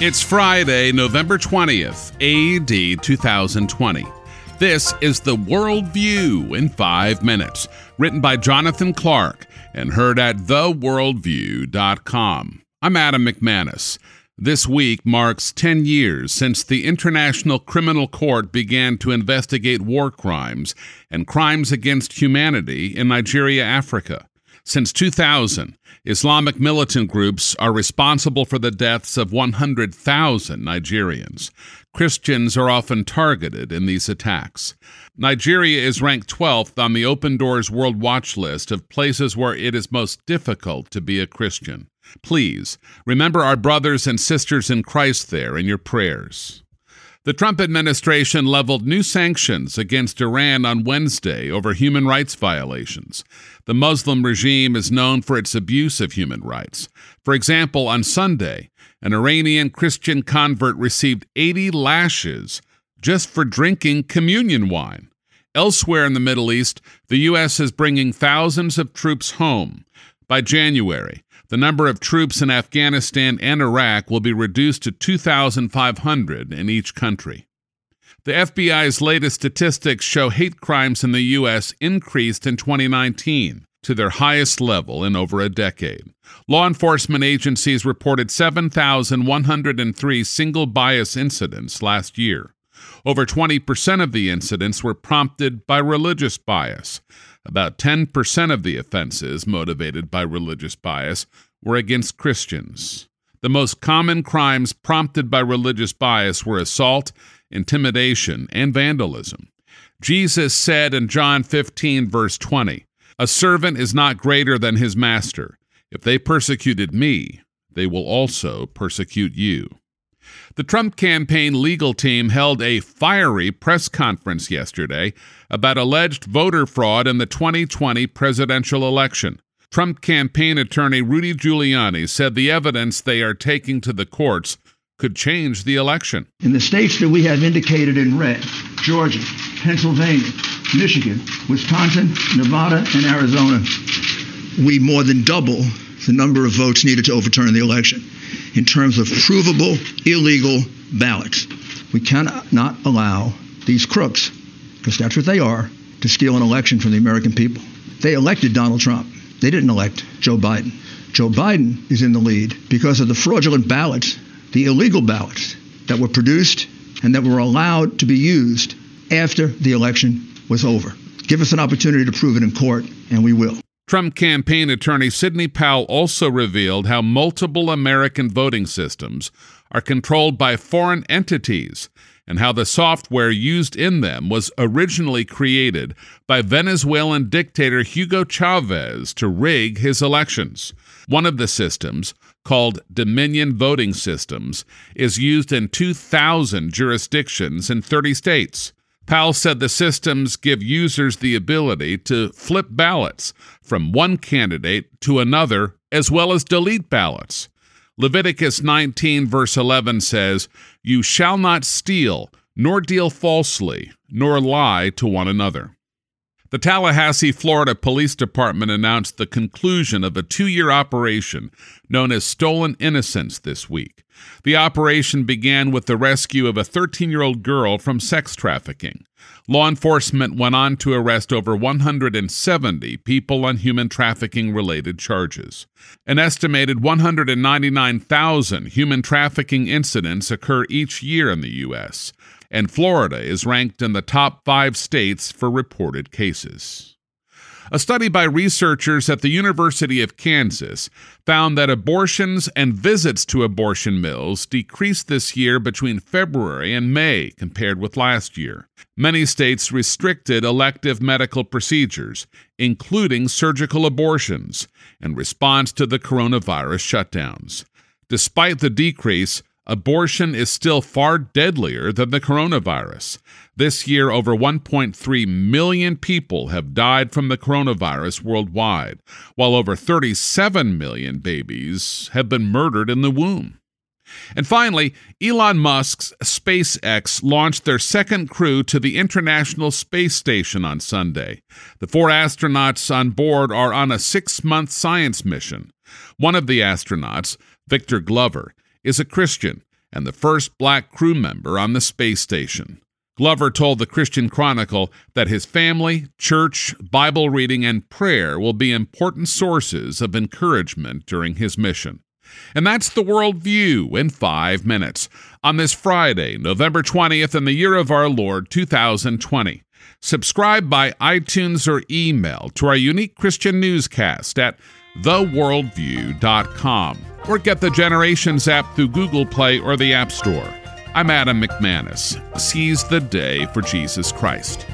It's Friday, November 20th, AD 2020. This is The World View in 5 minutes, written by Jonathan Clark and heard at theworldview.com. I'm Adam McManus. This week marks 10 years since the International Criminal Court began to investigate war crimes and crimes against humanity in Nigeria, Africa. Since 2000, Islamic militant groups are responsible for the deaths of 100,000 Nigerians. Christians are often targeted in these attacks. Nigeria is ranked 12th on the Open Doors World Watch list of places where it is most difficult to be a Christian. Please, remember our brothers and sisters in Christ there in your prayers. The Trump administration leveled new sanctions against Iran on Wednesday over human rights violations. The Muslim regime is known for its abuse of human rights. For example, on Sunday, an Iranian Christian convert received 80 lashes just for drinking communion wine. Elsewhere in the Middle East, the U.S. is bringing thousands of troops home. By January, the number of troops in Afghanistan and Iraq will be reduced to 2,500 in each country. The FBI's latest statistics show hate crimes in the U.S. increased in 2019 to their highest level in over a decade. Law enforcement agencies reported 7,103 single bias incidents last year. Over 20% of the incidents were prompted by religious bias. About 10% of the offenses motivated by religious bias were against Christians. The most common crimes prompted by religious bias were assault, intimidation, and vandalism. Jesus said in John 15, verse 20, "A servant is not greater than his master. If they persecuted me, they will also persecute you." The Trump campaign legal team held a fiery press conference yesterday about alleged voter fraud in the 2020 presidential election. Trump campaign attorney Rudy Giuliani said the evidence they are taking to the courts could change the election. In the states that we have indicated in red, Georgia, Pennsylvania, Michigan, Wisconsin, Nevada, and Arizona, we more than double the number of votes needed to overturn the election in terms of provable illegal ballots. We cannot not allow these crooks, because that's what they are, to steal an election from the American people. They elected Donald Trump. They didn't elect Joe Biden. Joe Biden is in the lead because of the fraudulent ballots, the illegal ballots that were produced and that were allowed to be used after the election was over. Give us an opportunity to prove it in court, and we will. Trump campaign attorney Sidney Powell also revealed how multiple American voting systems are controlled by foreign entities and how the software used in them was originally created by Venezuelan dictator Hugo Chavez to rig his elections. One of the systems, called Dominion Voting Systems, is used in 2,000 jurisdictions in 30 states. Powell said the systems give users the ability to flip ballots from one candidate to another, as well as delete ballots. Leviticus 19, verse 11 says, "You shall not steal, nor deal falsely, nor lie to one another." The Tallahassee, Florida Police Department announced the conclusion of a 2-year operation known as Stolen Innocence this week. The operation began with the rescue of a 13-year-old girl from sex trafficking. Law enforcement went on to arrest over 170 people on human trafficking-related charges. An estimated 199,000 human trafficking incidents occur each year in the U.S., and Florida is ranked in the top 5 states for reported cases. A study by researchers at the University of Kansas found that abortions and visits to abortion mills decreased this year between February and May compared with last year. Many states restricted elective medical procedures, including surgical abortions, in response to the coronavirus shutdowns. Despite the decrease, abortion is still far deadlier than the coronavirus. This year, over 1.3 million people have died from the coronavirus worldwide, while over 37 million babies have been murdered in the womb. And finally, Elon Musk's SpaceX launched their second crew to the International Space Station on Sunday. The 4 astronauts on board are on a 6-month science mission. One of the astronauts, Victor Glover, is a Christian and the first black crew member on the space station. Glover told the Christian Chronicle that his family, church, Bible reading, and prayer will be important sources of encouragement during his mission. And that's the World View in 5 minutes on this Friday, November 20th, in the year of our Lord, 2020. Subscribe by iTunes or email to our unique Christian newscast at theworldview.com, or get the Generations app through Google Play or the App Store. I'm Adam McManus. Seize the day for Jesus Christ.